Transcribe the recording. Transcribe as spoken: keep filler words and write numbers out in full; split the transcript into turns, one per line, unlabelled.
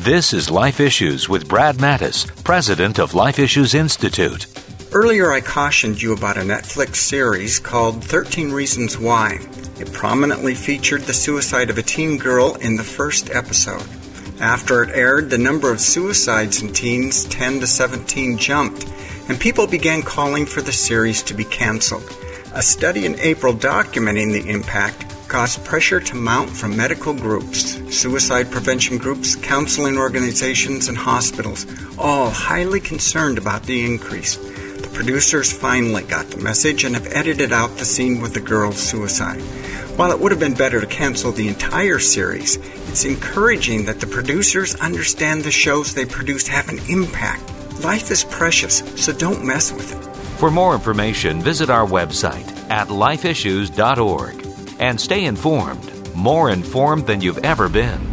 This is Life Issues with Brad Mattis, president of Life Issues Institute.
Earlier, I cautioned you about a Netflix series called thirteen Reasons Why. It prominently featured the suicide of a teen girl in the first episode. After it aired, the number of suicides in teens, ten to seventeen, jumped, and people began calling for the series to be canceled. A study in April documenting the impact caused pressure to mount from medical groups, suicide prevention groups, counseling organizations, and hospitals, all highly concerned about the increase. The producers finally got the message and have edited out the scene with the girl's suicide. While it would have been better to cancel the entire series, it's encouraging that the producers understand the shows they produce have an impact. Life is precious, so don't mess with it.
For more information, visit our website at life issues dot org and stay informed, more informed than you've ever been.